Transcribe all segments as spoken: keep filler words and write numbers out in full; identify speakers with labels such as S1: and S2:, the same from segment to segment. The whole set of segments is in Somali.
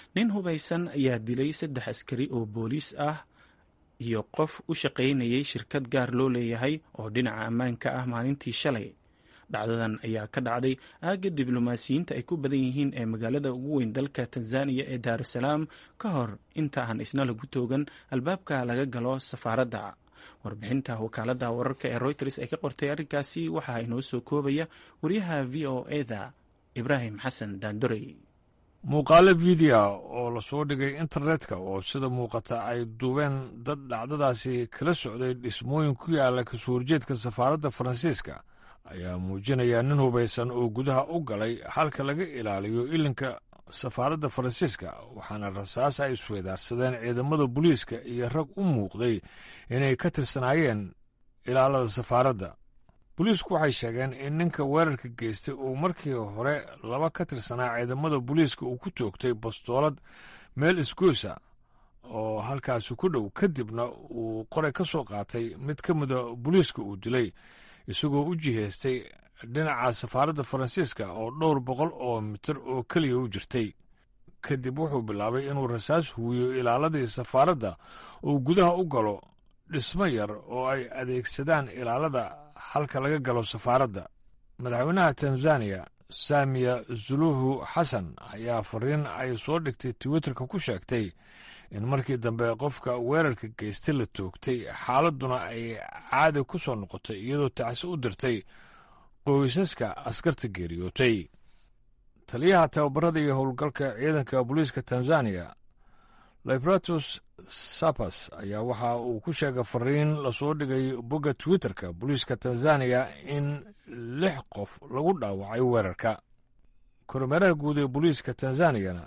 S1: nin hubaysan ayaa dilay saddex askari oo booliis ah iyo qof u shaqaynayay shirkad gaar loo leeyahay oo dhinaca ammaanka ah maalintii shalay. dhacdadan ayaa ka dhacday aagga diblomaasiyiinta ay ku badan yihiin ee magaalada ugu weyn dalka tanzaniya ee daarusalaam ka hor inta aan isna lagu toogan albaabka laga galo safaaradda. warbixinta wakaalada wararka ee Reuters ay ka qortay arrinkaasi waxaa inoo soo koobaya wariyaha v o eda Ibraahim Xasan Daandorey.
S2: muuqaalo fiideo oo lasoo dhigay internetka oo sida muuqata ay duubeen dad dhacdadaasi kala socday dhismooyin ku yaala kasoo horjeedka safaaradda Faransiiska ayaa muujinaya nin hubaysan oo gudaha u galay halka laga ilaaliyo ilinka safaaradda Faransiiska, waxaana rasaas ay isweydaarsadeen ciidamada booliiska iyo rag u muuqday inay ka tirsanaayeen ilaalada safaaradda. booliisku waxay sheegeen in ninka weerarka geystay uu markii hore laba ka tirsanaa ciidamada booliiska uu ku toogtay bastoolad meel isgoysa oo halkaasi ku dhow, kadibna uu qoray ka soo qaatay mid ka mida booliiska uu dilay isagoo u jihaystay dhinaca safaaradda Faransiiska oo dhowr boqol oo mitir oo keliya u jirtay. kadib wuxuu bilaabay inuu rasaas huwiyo ilaaladii safaaradda uu gudaha u galo dhismo yar oo ay adeegsadaan ilaalada halka laga galo safaaradda. madaxweynaha Tanzania Samia Suluhu Hassan ayaa fariin ay soo dhigtay Twitterka ku sheegtay in markii dambe qofka weerarka geystay la toogtay, xaaladuna ay caadi ku soo noqotay, iyadoo tacsi u dirtay qoysaska askarta geeriyootay. taliyaha tababarada iyo howlgalka ciidanka booliiska Tanzania Liberatus Sapas ayaa waxa uu ku sheegay fariin lasoo dhigay bogga Twitterka booliiska Tanzania in lix qof lagu dhaawacay weerarka. kormeeraha guud ee booliiska Tanzaniana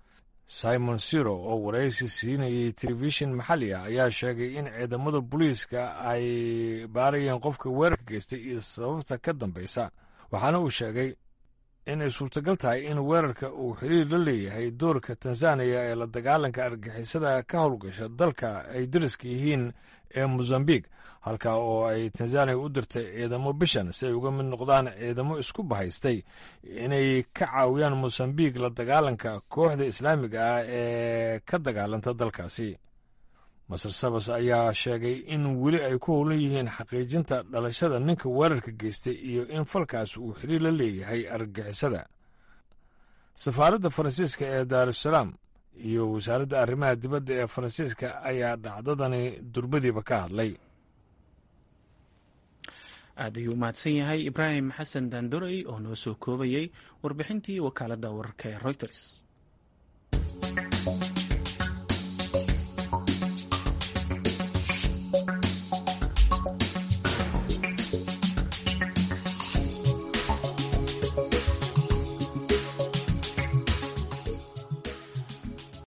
S2: Simon Siro oo waraysi siinayay telefishin maxalli ah ayaa sheegay in ciidamada booliiska ay baarayeen qofka weerarka geystay iyo sababta ka dambaysa, waxaana uu sheegay in ay suurtagal tahay in weerarka uu xiriir la leeyahay doorka Tanzania ee la dagaalanka argixisada ka howlgasha dalka ay dariska yihiin ee Mozambique, halka oo ay Tanzania u dirtay ciidamo bishan si ay uga mid noqdaan ciidamo isku bahaystay inay ka caawiyaan Mozambique la dagaalanka kooxda islaamiga ah ee ka dagaalanta dalkaasi. Masar Sabas ayaa sheegay in weli ay ku howlan yihiin xaqiijinta dhalashada ninka weerarka geystay iyo in falkaas uu xiriir la leeyahay argagixisada. safaaradda Faransiiska ee Daarusalaam iyo wasaaradda arrimaha dibadda ee Faransiiska ayaa dhacdadani durbadiiba ka hadlay.
S1: aad ayuu mahadsan yahay Ibraahim Xasan Daandorey oo noo soo koobayay warbixintii wakaalada wararka ee Reuters.